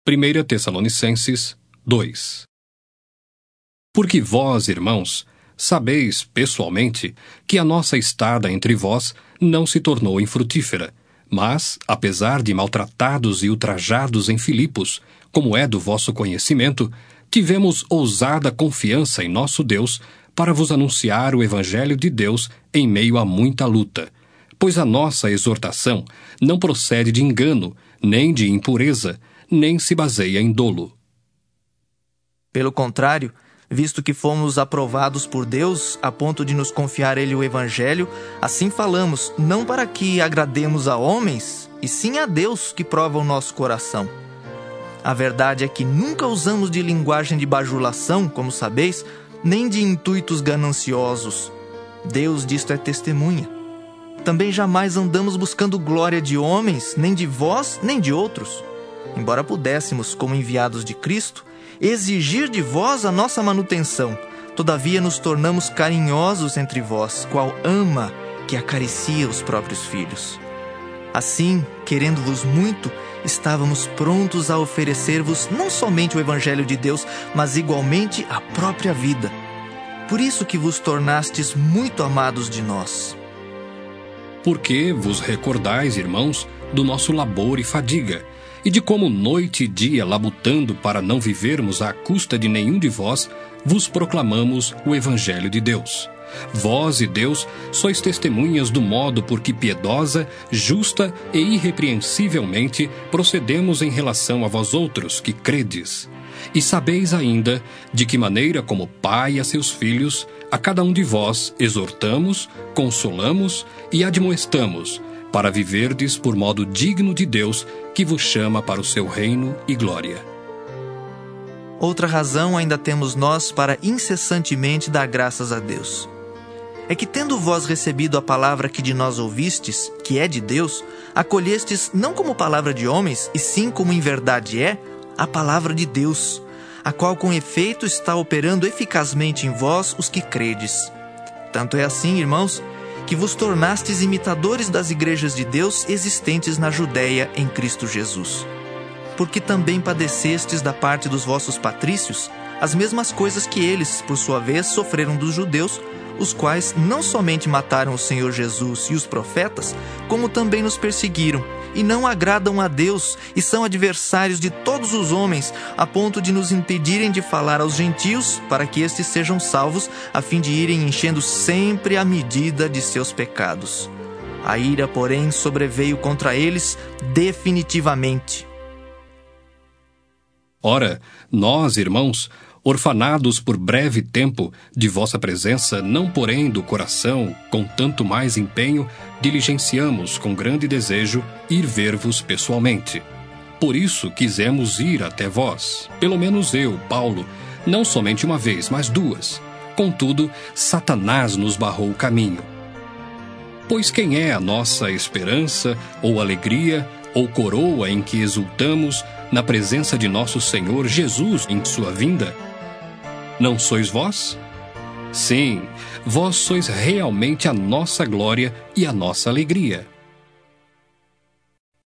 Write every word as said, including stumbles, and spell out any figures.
primeira Tessalonicenses dois. Porque vós, irmãos, sabeis pessoalmente que a nossa estada entre vós não se tornou infrutífera, mas, apesar de maltratados e ultrajados em Filipos, como é do vosso conhecimento, tivemos ousada confiança em nosso Deus para vos anunciar o Evangelho de Deus em meio a muita luta, pois a nossa exortação não procede de engano, nem de impureza, nem se baseia em dolo. Pelo contrário, visto que fomos aprovados por Deus a ponto de nos confiar Ele o Evangelho, assim falamos, não para que agrademos a homens, e sim a Deus que prova o nosso coração. A verdade é que nunca usamos de linguagem de bajulação, como sabeis, nem de intuitos gananciosos. Deus disto é testemunha. Também jamais andamos buscando glória de homens, nem de vós, nem de outros. Embora pudéssemos, como enviados de Cristo, exigir de vós a nossa manutenção, todavia nos tornamos carinhosos entre vós, qual ama que acaricia os próprios filhos. Assim, querendo-vos muito, estávamos prontos a oferecer-vos não somente o Evangelho de Deus, mas igualmente a própria vida. Por isso que vos tornastes muito amados de nós. Porque vos recordais, irmãos, do nosso labor e fadiga, e de como noite e dia, labutando para não vivermos à custa de nenhum de vós, vos proclamamos o Evangelho de Deus. Vós e Deus sois testemunhas do modo por que piedosa, justa e irrepreensivelmente procedemos em relação a vós outros que credes. E sabeis ainda de que maneira, como pai a seus filhos, a cada um de vós exortamos, consolamos e admoestamos, para viverdes por modo digno de Deus, que vos chama para o seu reino e glória. Outra razão ainda temos nós para incessantemente dar graças a Deus. É que, tendo vós recebido a palavra que de nós ouvistes, que é de Deus, acolhestes não como palavra de homens, e sim como em verdade é, a palavra de Deus, a qual com efeito está operando eficazmente em vós os que credes. Tanto é assim, irmãos, que vos tornastes imitadores das igrejas de Deus existentes na Judéia em Cristo Jesus. Porque também padecestes da parte dos vossos patrícios as mesmas coisas que eles, por sua vez, sofreram dos judeus, os quais não somente mataram o Senhor Jesus e os profetas, como também nos perseguiram, e não agradam a Deus, e são adversários de todos os homens, a ponto de nos impedirem de falar aos gentios, para que estes sejam salvos, a fim de irem enchendo sempre a medida de seus pecados. A ira, porém, sobreveio contra eles definitivamente. Ora, nós, irmãos, orfanados por breve tempo de vossa presença, não porém do coração, com tanto mais empenho, diligenciamos com grande desejo ir ver-vos pessoalmente. Por isso quisemos ir até vós, pelo menos eu, Paulo, não somente uma vez, mas duas. Contudo, Satanás nos barrou o caminho. Pois quem é a nossa esperança, ou alegria, ou coroa em que exultamos na presença de nosso Senhor Jesus em sua vinda? Não sois vós? Sim, vós sois realmente a nossa glória e a nossa alegria.